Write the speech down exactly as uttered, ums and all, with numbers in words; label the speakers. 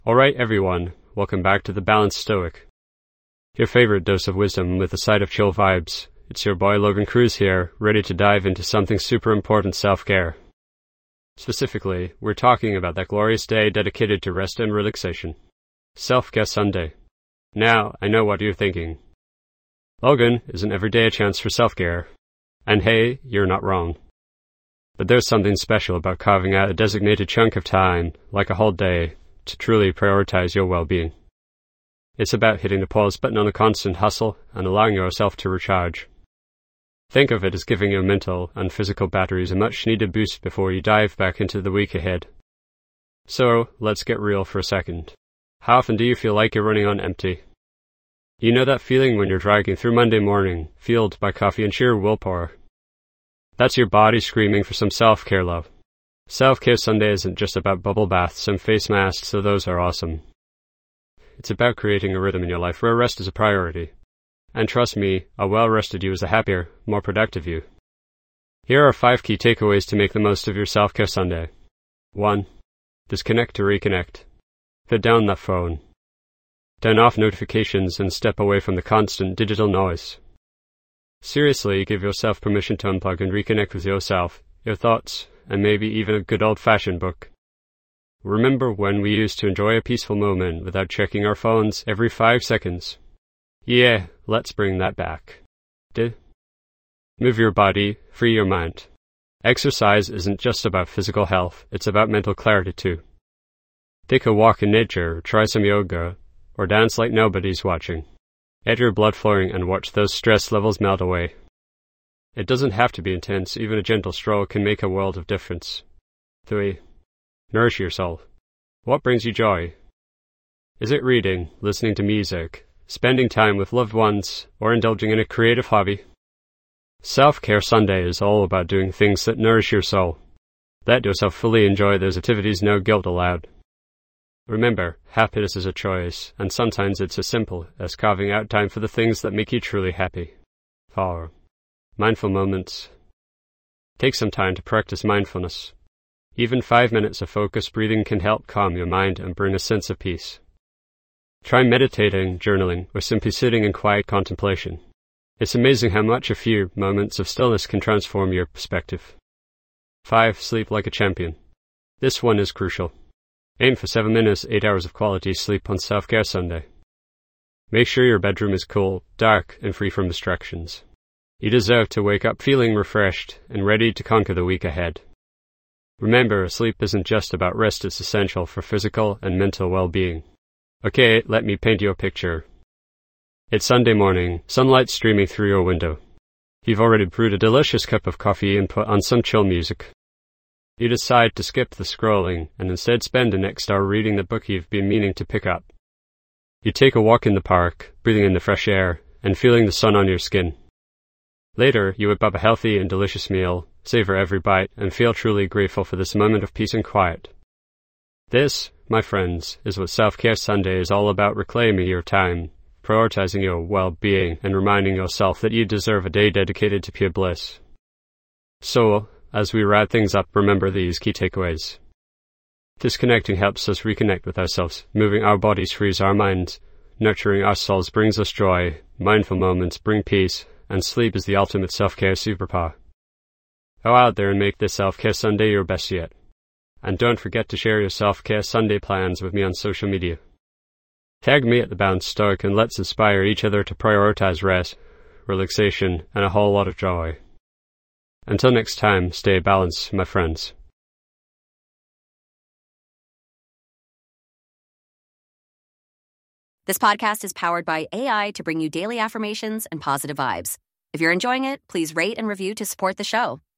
Speaker 1: Alright everyone, welcome back to The Balanced Stoic. Your favorite dose of wisdom with a side of chill vibes. It's your boy Logan Cruz here, ready to dive into something super important: self-care. Specifically, we're talking about that glorious day dedicated to rest and relaxation. Self-Care Sunday. Now, I know what you're thinking. Logan, isn't every day a chance for self-care? And hey, you're not wrong. But there's something special about carving out a designated chunk of time, like a whole day, to truly prioritize your well-being. It's about hitting the pause button on the constant hustle and allowing yourself to recharge. Think of it as giving your mental and physical batteries a much-needed boost before you dive back into the week ahead. So, let's get real for a second. How often do you feel like you're running on empty? You know that feeling when you're dragging through Monday morning, fueled by coffee and sheer willpower? That's your body screaming for some self-care love. Self-Care Sunday isn't just about bubble baths and face masks, so those are awesome. It's about creating a rhythm in your life where rest is a priority. And trust me, a well-rested you is a happier, more productive you. Here are five key takeaways to make the most of your Self-Care Sunday. one. Disconnect to reconnect. Put down that phone. Turn off notifications and step away from the constant digital noise. Seriously, give yourself permission to unplug and reconnect with yourself, your thoughts, and maybe even a good old-fashioned book. Remember when we used to enjoy a peaceful moment without checking our phones every five seconds? Yeah, let's bring that back. D- Move your body, free your mind. Exercise isn't just about physical health, it's about mental clarity too. Take a walk in nature, try some yoga, or dance like nobody's watching. Get your blood flowing and watch those stress levels melt away. It doesn't have to be intense, even a gentle stroll can make a world of difference. three. Nourish your soul. What brings you joy? Is it reading, listening to music, spending time with loved ones, or indulging in a creative hobby? Self-Care Sunday is all about doing things that nourish your soul. Let yourself fully enjoy those activities, no guilt allowed. Remember, happiness is a choice, and sometimes it's as simple as carving out time for the things that make you truly happy. four. Mindful moments. Take some time to practice mindfulness. Even five minutes of focused breathing can help calm your mind and bring a sense of peace. Try meditating, journaling, or simply sitting in quiet contemplation. It's amazing how much a few moments of stillness can transform your perspective. five. Sleep like a champion. This one is crucial. Aim for seven minutes, eight hours of quality sleep on Self-Care Sunday. Make sure your bedroom is cool, dark, and free from distractions. You deserve to wake up feeling refreshed and ready to conquer the week ahead. Remember, sleep isn't just about rest, it's essential for physical and mental well-being. Okay, let me paint you a picture. It's Sunday morning, sunlight streaming through your window. You've already brewed a delicious cup of coffee and put on some chill music. You decide to skip the scrolling and instead spend the next hour reading the book you've been meaning to pick up. You take a walk in the park, breathing in the fresh air and feeling the sun on your skin. Later, you whip up a healthy and delicious meal, savor every bite, and feel truly grateful for this moment of peace and quiet. This, my friends, is what Self-Care Sunday is all about: reclaiming your time, prioritizing your well-being, and reminding yourself that you deserve a day dedicated to pure bliss. So, as we wrap things up, remember these key takeaways. Disconnecting helps us reconnect with ourselves. Moving our bodies frees our minds. Nurturing our souls brings us joy. Mindful moments bring peace. And sleep is the ultimate self-care superpower. Go out there and make this Self-Care Sunday your best yet. And don't forget to share your Self-Care Sunday plans with me on social media. Tag me at The Balanced Stoic and let's inspire each other to prioritize rest, relaxation, and a whole lot of joy. Until next time, stay balanced, my friends.
Speaker 2: This podcast is powered by A I to bring you daily affirmations and positive vibes. If you're enjoying it, please rate and review to support the show.